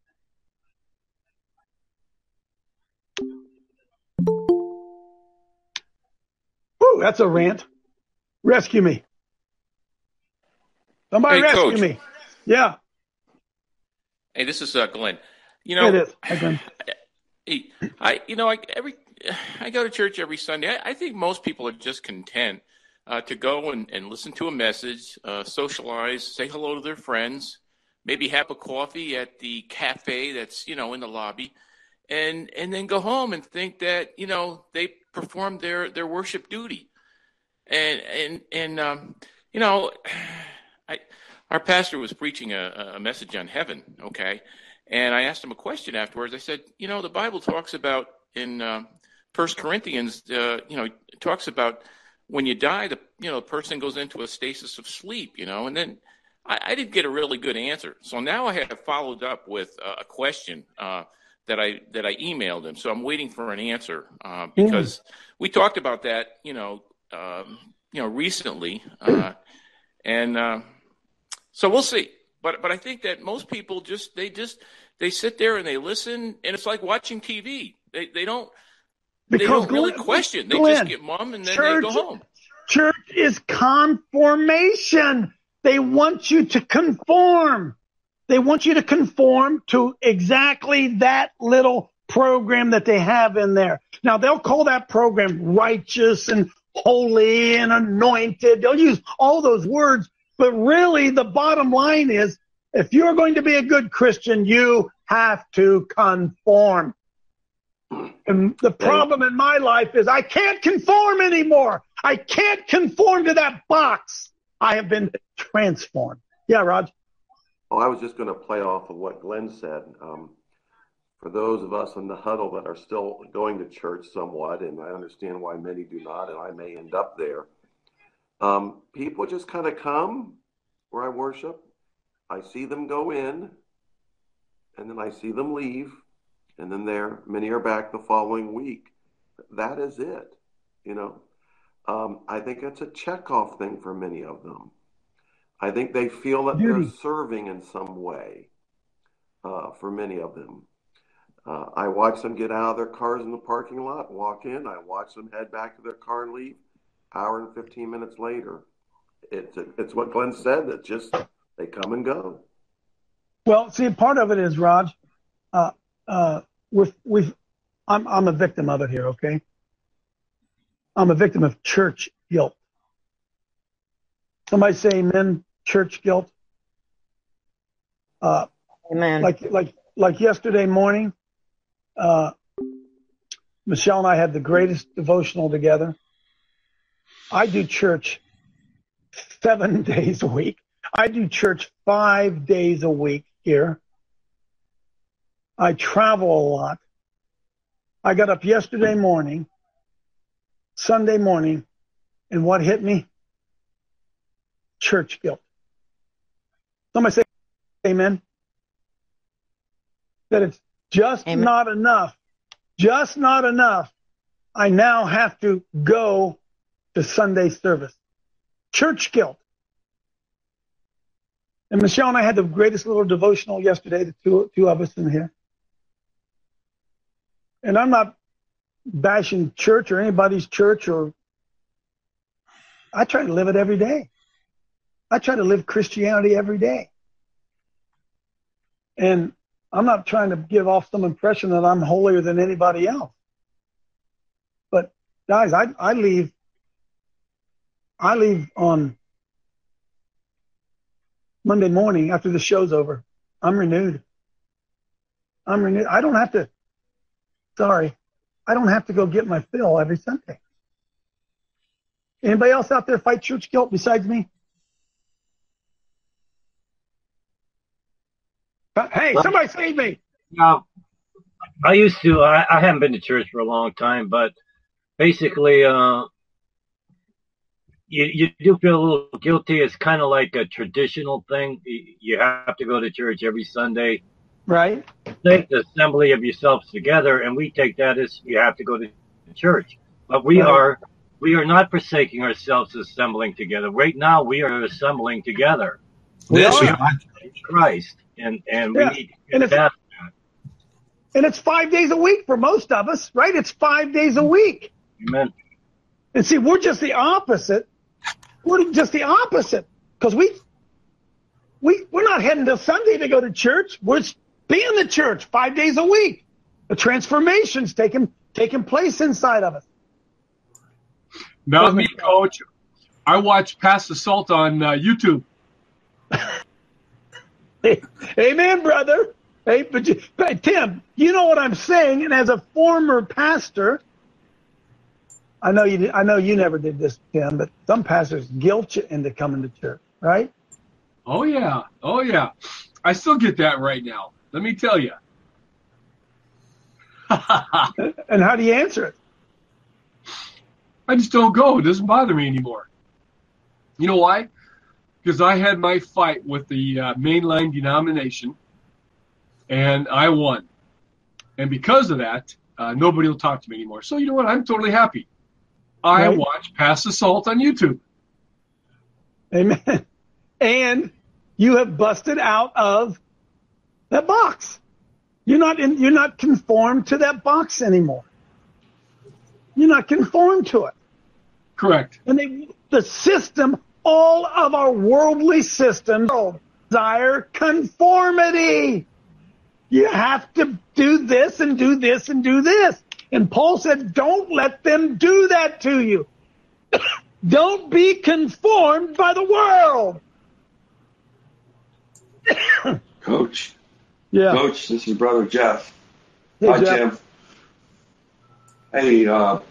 S1: Woo, that's a rant. Rescue me. Somebody rescue
S9: Coach.
S1: me. Yeah.
S9: Hey, this is Glenn.
S1: It is. Hi, Glenn.
S9: I go to church every Sunday. I think most people are just content to go and listen to a message, socialize, say hello to their friends, maybe have a coffee at the cafe that's, in the lobby, and then go home and think that, they performed their worship duty. Our pastor was preaching a message on heaven, okay? And I asked him a question afterwards. I said, the Bible talks about in 1 Corinthians, it talks about when you die, the person goes into a stasis of sleep, and then I didn't get a really good answer. So now I have followed up with a question that I emailed him. So I'm waiting for an answer because we talked about that, recently, so we'll see. But I think that most people they sit there and they listen, and it's like watching TV. They don't really question. They just get mum and then they go home.
S1: Church is conformation. They want you to conform. They want you to conform to exactly that little program that they have in there. Now, they'll call that program righteous and holy and anointed. They'll use all those words, but really the bottom line is, if you're going to be a good Christian, you have to conform. And the problem in my life is I can't conform anymore. I can't conform to that box. I have been transformed. Yeah, Raj?
S10: Oh, I was just going to play off of what Glenn said. For those of us in the huddle that are still going to church somewhat, and I understand why many do not, and I may end up there, people just kind of come where I worship. I see them go in, and then I see them leave, and then many are back the following week. That is it, you know. I think it's a checkoff thing for many of them. I think they feel that they're serving in some way for many of them. I watch them get out of their cars in the parking lot, walk in. I watch them head back to their car and leave. Hour and 15 minutes later, it's what Glenn said. That just they come and go.
S1: Well, see, part of it is, Raj. I'm a victim of it here. Okay, I'm a victim of church guilt. Somebody say amen. Church guilt.
S11: Amen.
S1: Like yesterday morning. Michelle and I had the greatest devotional together. I do church 7 days a week. I do church 5 days a week here. I travel a lot. I got up yesterday morning, Sunday morning, and what hit me? Church guilt. Somebody say amen. That it's just
S11: Amen.
S1: not enough. Just not enough. I now have to go to Sunday service. Church guilt. And Michelle and I had the greatest little devotional yesterday, the two of us in here. And I'm not bashing church or anybody's church, or I try to live it every day. I try to live Christianity every day. And I'm not trying to give off some impression that I'm holier than anybody else. But guys, I leave on Monday morning after the show's over. I'm renewed. I don't have to go get my fill every Sunday. Anybody else out there fight church guilt besides me? Hey, somebody save me.
S7: Now, I used to, I haven't been to church for a long time, but basically, you do feel a little guilty. It's kind of like a traditional thing. You have to go to church every Sunday.
S1: Right.
S7: Take the assembly of yourselves together, and we take that as you have to go to church. But we are not forsaking ourselves assembling together. Right now, we are assembling together.
S1: We are.
S7: Christ. And we need to get that.
S1: And it's 5 days a week for most of us, right? It's 5 days a week.
S7: Amen.
S1: And see, we're just the opposite. We're just the opposite. Because we're not heading to Sunday to go to church. We're being the church 5 days a week. The transformation's taking place inside of us.
S12: Not me, Coach. I watch Pass the Salt on YouTube.
S1: Amen, brother. Hey, but Tim, you know what I'm saying, and as a former pastor, I know you never did this, Tim, but some pastors guilt you into coming to church, right?
S12: Oh yeah. I still get that right now. Let me tell you.
S1: And how do you answer it?
S12: I just don't go. It doesn't bother me anymore. You know why? Because I had my fight with the mainline denomination, and I won. And because of that, nobody will talk to me anymore. So you know what? I'm totally happy. I watch Pass the Salt on YouTube.
S1: Amen. And you have busted out of that box. You're not conformed to that box anymore. You're not conformed to it.
S12: Correct.
S1: And the system, all of our worldly systems desire conformity. You have to do this and do this and do this. And Paul said, don't let them do that to you. Don't be conformed by the world.
S11: Coach.
S1: Yeah.
S11: Coach, this is Brother Jeff.
S1: Hey,
S11: Hi,
S1: Jeff.
S11: Jim. Hey, the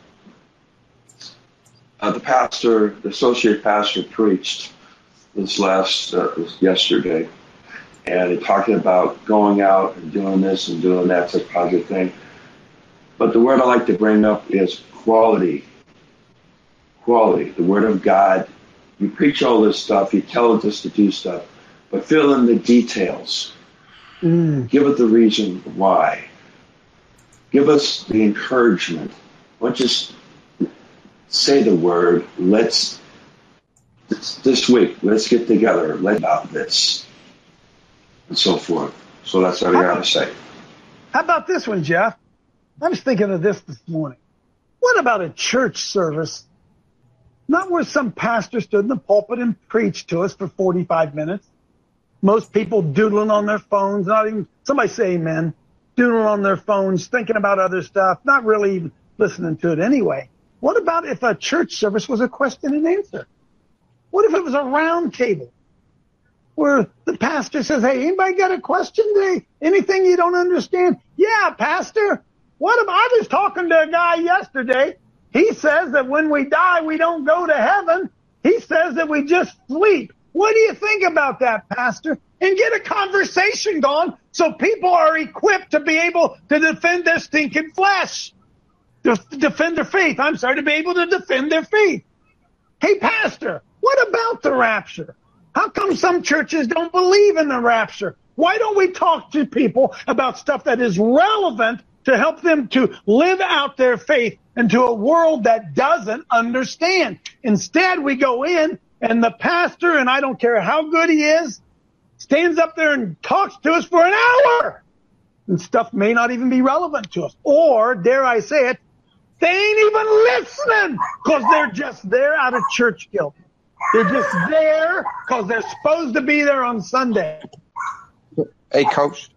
S11: associate pastor preached this yesterday, and he talking about going out and doing this and doing that's a positive thing. But the word I like to bring up is quality. Quality. The word of God. You preach all this stuff. You tell us to do stuff, but fill in the details. Give it the reason why. Give us the encouragement. Don't just say the word. This week, let's get together. Let's about this. And so forth. So that's what I got to say.
S1: How about this one, Jeff? I was thinking of this morning. What about a church service? Not where some pastor stood in the pulpit and preached to us for 45 minutes. Most people doodling on their phones, not even, somebody say amen, doodling on their phones, thinking about other stuff, not really even listening to it anyway. What about if a church service was a question and answer? What if it was a round table where the pastor says, hey, anybody got a question today? Anything you don't understand? Yeah, pastor. What if I was talking to a guy yesterday? He says that when we die, we don't go to heaven. He says that we just sleep. What do you think about that, pastor? And get a conversation going so people are equipped to be able to defend their stinking flesh. Defend their faith. To be able to defend their faith. Hey, pastor, what about the rapture? How come some churches don't believe in the rapture? Why don't we talk to people about stuff that is relevant to help them to live out their faith into a world that doesn't understand? Instead, we go in and the pastor, and I don't care how good he is, stands up there and talks to us for an hour. And stuff may not even be relevant to us. Or, dare I say it, they ain't even listening because they're just there out of church guilt. They're just there because they're supposed to be there on Sunday.
S8: Hey, Coach.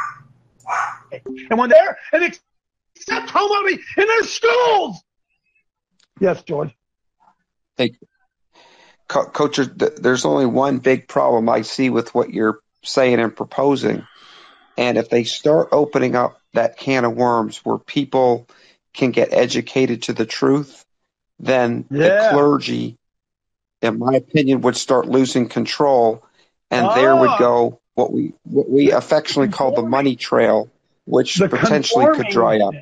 S1: And when they're and accept homophoby in their schools. Yes, George.
S8: Hey, Coach, there's only one big problem I see with what you're saying and proposing. And if they start opening up that can of worms where people can get educated to the truth, then the clergy, in my opinion, would start losing control, and there would go what we affectionately call the money trail, which potentially could dry up.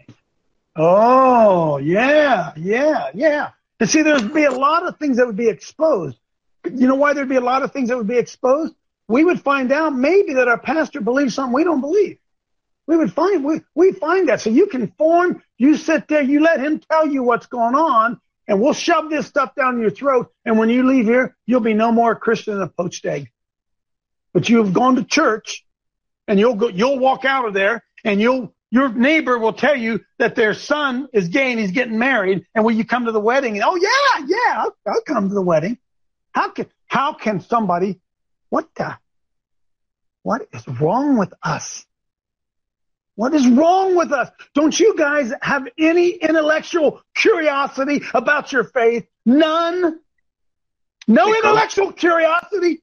S1: Oh, yeah. And see, there'd be a lot of things that would be exposed. You know why there'd be a lot of things that would be exposed? We would find out maybe that our pastor believes something we don't believe. We find that. So you conform, you sit there, you let him tell you what's going on, and we'll shove this stuff down your throat. And when you leave here, you'll be no more a Christian than a poached egg. But you have gone to church, and you'll walk out of there, and your neighbor will tell you that their son is gay and he's getting married. And will you come to the wedding? And, I'll come to the wedding. How can somebody? What is wrong with us? What is wrong with us? Don't you guys have any intellectual curiosity about your faith? None? No intellectual curiosity?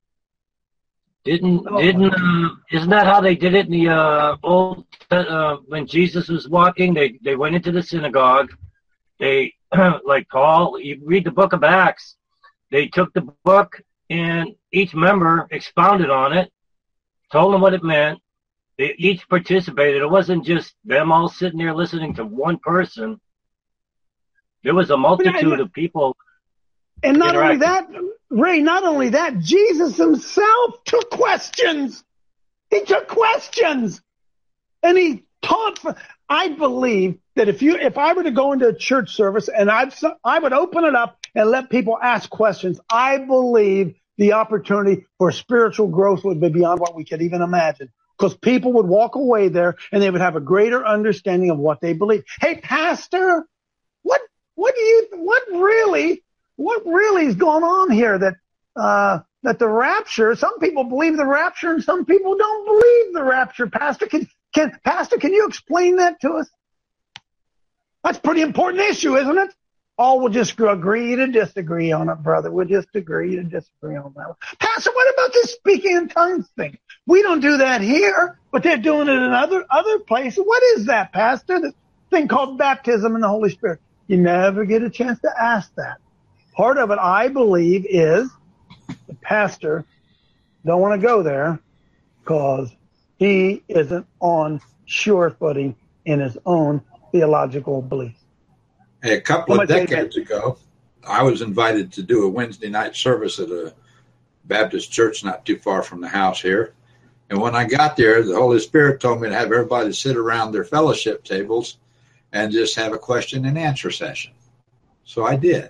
S7: Isn't that how they did it in the old when Jesus was walking? They went into the synagogue. They like Paul. You read the book of Acts. They took the book and each member expounded on it, told them what it meant. They each participated. It wasn't just them all sitting there listening to one person. There was a multitude of people.
S1: And not only that, Ray, Jesus himself took questions. He took questions. And he taught. I believe that if I were to go into a church service and I would open it up and let people ask questions, I believe the opportunity for spiritual growth would be beyond what we could even imagine. Because people would walk away there and they would have a greater understanding of what they believe. Hey, pastor, what really is going on here that that the rapture, some people believe the rapture and some people don't believe the rapture. Pastor, can you explain that to us? That's a pretty important issue, isn't it? All will just agree to disagree on it, brother. We'll just agree to disagree on that. Pastor, what about this speaking in tongues thing? We don't do that here, but they're doing it in other places. What is that, Pastor? This thing called baptism in the Holy Spirit. You never get a chance to ask that. Part of it, I believe, is the pastor don't want to go there because he isn't on sure footing in his own theological beliefs.
S4: Hey, a couple of decades ago, I was invited to do a Wednesday night service at a Baptist church not too far from the house here. And when I got there, the Holy Spirit told me to have everybody sit around their fellowship tables and just have a question and answer session. So I did.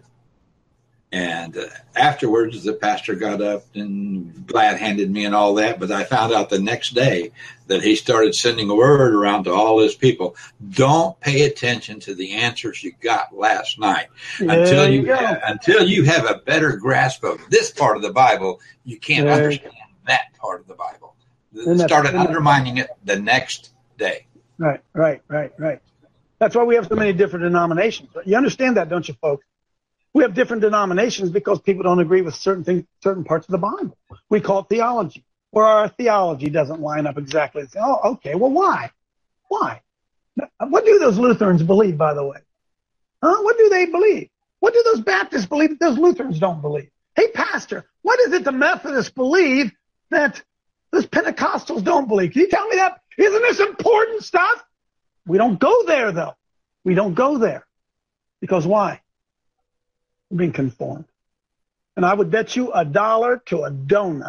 S4: And afterwards, the pastor got up and glad-handed me and all that. But I found out the next day that he started sending a word around to all his people. Don't pay attention to the answers you got last night. Until you have a better grasp of this part of the Bible, you can't understand that part of the Bible. Started undermining it the next day.
S1: Right. That's why we have so many different denominations. You understand that, don't you, folks? We have different denominations because people don't agree with certain things, certain parts of the Bible. We call it theology, where our theology doesn't line up exactly. Oh, okay. Well, why? Why? What do those Lutherans believe, by the way? Huh? What do they believe? What do those Baptists believe that those Lutherans don't believe? Hey, Pastor, what is it the Methodists believe that those Pentecostals don't believe? Can you tell me that? Isn't this important stuff? We don't go there, though. We don't go there. Because why? We're being conformed. And I would bet you $1 to a donut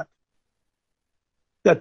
S1: that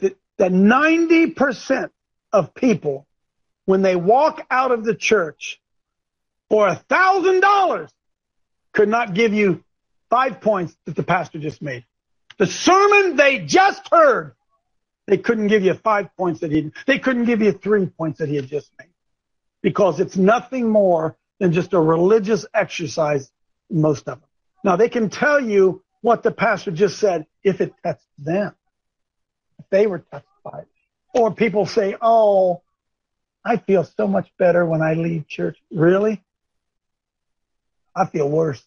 S1: 90% of people, when they walk out of the church for $1,000, could not give you 5 points that the pastor just made. The sermon they just heard, they couldn't give you 5 points they couldn't give you 3 points that he had just made. Because it's nothing more than just a religious exercise, most of them. Now, they can tell you what the pastor just said if it touched them, if they were touched by it. Or people say, oh, I feel so much better when I leave church. Really? I feel worse.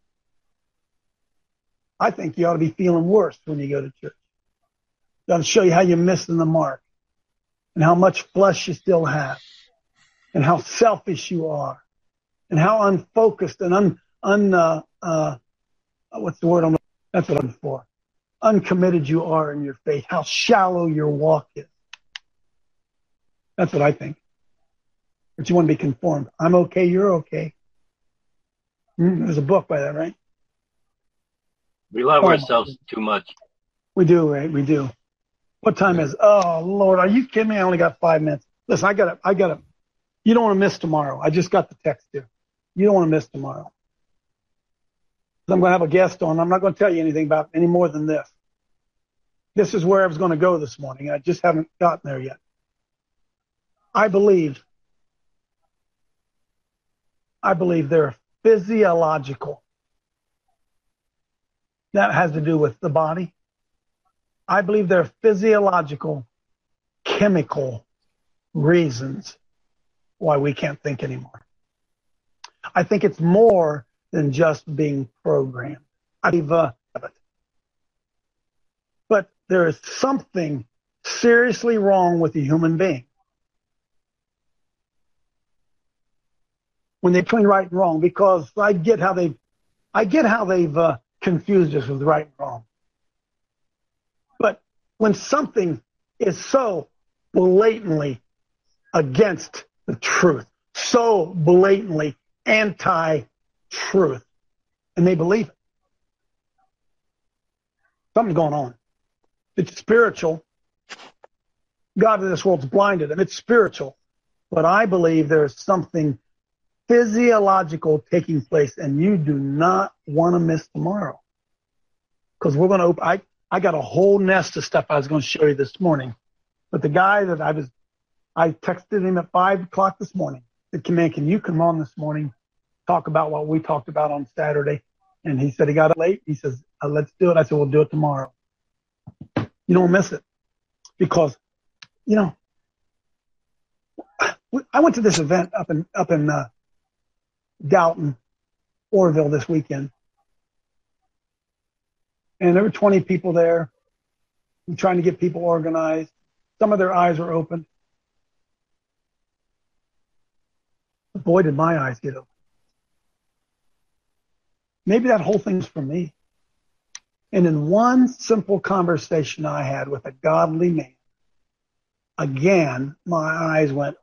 S1: I think you ought to be feeling worse when you go to church. That'll show you how you're missing the mark and how much flesh you still have and how selfish you are and how unfocused and what's the word that's what I'm for. Uncommitted you are in your faith, how shallow your walk is. That's what I think. But you want to be conformed. I'm okay, you're okay. There's a book by that, right?
S7: We love ourselves too much.
S1: We do, right? We do. What time is it? Oh, Lord, are you kidding me? I only got 5 minutes. Listen, I gotta. You don't want to miss tomorrow. I just got the text here. You don't want to miss tomorrow. I'm going to have a guest on. I'm not going to tell you anything about any more than this. This is where I was going to go this morning. I just haven't gotten there yet. I believe they're physiological. That has to do with the body. I believe there are physiological, chemical reasons why we can't think anymore. I think it's more than just being programmed. I believe it. But there is something seriously wrong with the human being. When they between right and wrong, because I get how they've confused us with right and wrong. But when something is so blatantly against the truth, so blatantly anti-truth, and they believe it, something's going on. It's spiritual. God in this world's blinded them. It's spiritual. But I believe there's something physiological taking place, and you do not want to miss tomorrow. Because we're going to open, I got a whole nest of stuff I was going to show you this morning. But the guy that I texted him at 5 o'clock this morning. I said, man, can you come on this morning, talk about what we talked about on Saturday? And he said he got up late. He says, let's do it. I said, we'll do it tomorrow. You don't miss it because, you know, I went to this event up in Dalton, Oroville this weekend, and there were 20 people there. I'm trying to get people organized. Some of their eyes were open. But boy, did my eyes get open. Maybe that whole thing's for me. And in one simple conversation I had with a godly man, again, my eyes went,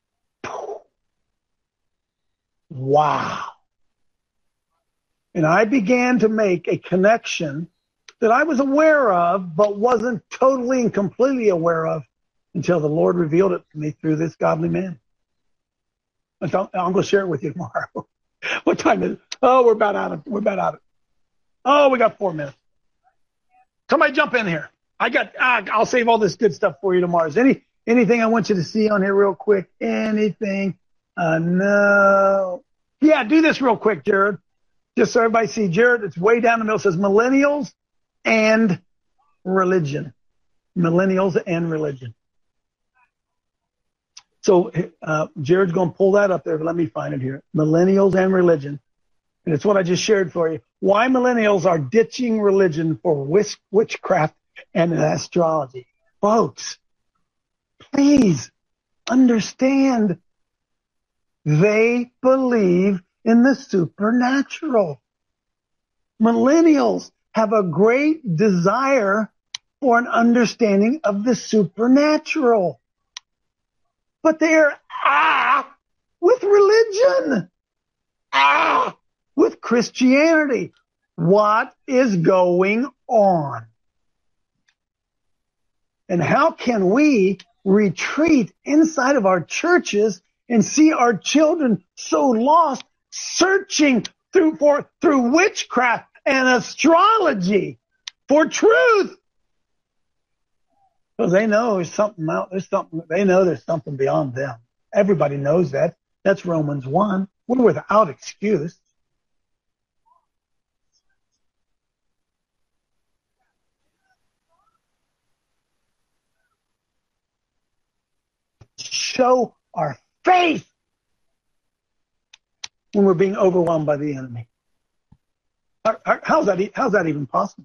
S1: wow. And I began to make a connection that I was aware of, but wasn't totally and completely aware of until the Lord revealed it to me through this godly man. I'm going to share it with you tomorrow. What time is it? Oh, we're about out of it. Oh, we got 4 minutes. Somebody jump in here. I'll save all this good stuff for you tomorrow. Is anything I want you to see on here real quick? Anything? No. Yeah, do this real quick, Jared. Just so everybody see. Jared, it's way down the middle. It says millennials and religion. Millennials and religion. So Jared's going to pull that up there. But let me find it here. Millennials and religion. And it's what I just shared for you. Why millennials are ditching religion for witchcraft and astrology. Folks, please understand. They believe in the supernatural. Millennials have a great desire for an understanding of the supernatural. But they're with religion. With Christianity. What is going on? And how can we retreat inside of our churches and see our children so lost, searching through witchcraft and astrology for truth? Because they know there's something out. They know there's something beyond them. Everybody knows that. That's Romans 1. We're without excuse. Show our faith when we're being overwhelmed by the enemy. How's that even possible?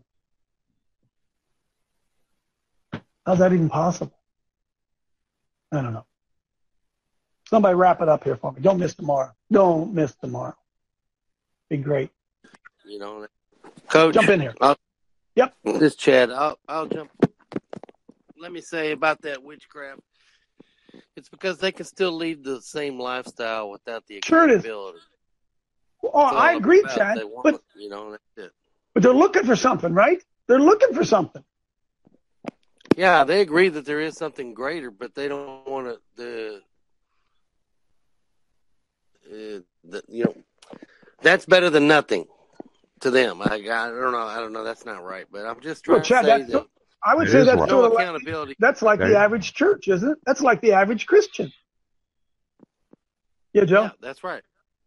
S1: How's that even possible? I don't know. Somebody wrap it up here for me. Don't miss tomorrow. Don't miss tomorrow. Be great.
S2: You know, Coach.
S1: Jump in here. Yep.
S2: This Chad. I'll jump. Let me say about that witchcraft. It's because they can still lead the same lifestyle without the accountability.
S1: Sure I agree, Chad. But
S2: you know, that's it.
S1: But they're looking for something, right? They're looking for something.
S2: Yeah, they agree that there is something greater, but they don't want to. You know, that's better than nothing to them. I don't know. That's not right, but I'm just trying to say that.
S1: I would say that's
S2: no accountability.
S1: That's like the average church, isn't it? That's like the average Christian. Yeah, Joe?
S2: Yeah, that's right.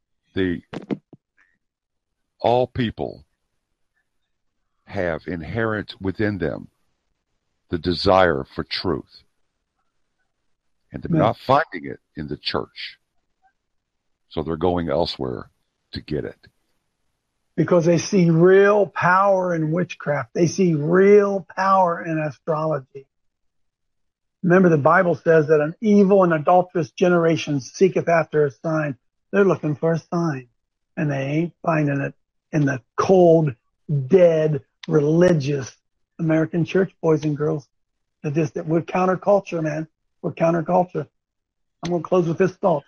S3: All people have inherent within them the desire for truth. And they're not finding it in the church. So they're going elsewhere to get it.
S1: Because they see real power in witchcraft. They see real power in astrology. Remember, the Bible says that an evil and adulterous generation seeketh after a sign. They're looking for a sign. And they ain't finding it in the cold, dead, religious American church, boys and girls. We're counterculture, man. We're counterculture. I'm going to close with this thought.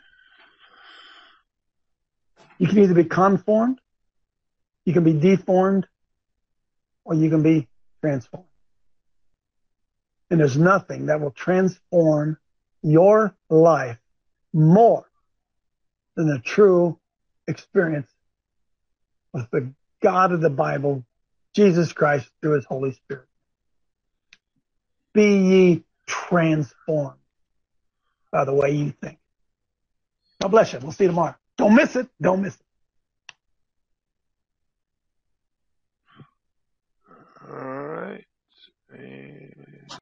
S1: You can either be conformed, you can be deformed, or you can be transformed. And there's nothing that will transform your life more than the true experience with the God of the Bible, Jesus Christ, through his Holy Spirit. Be ye transformed by the way you think. God bless you. We'll see you tomorrow. Don't miss it. Don't miss it.
S5: All right.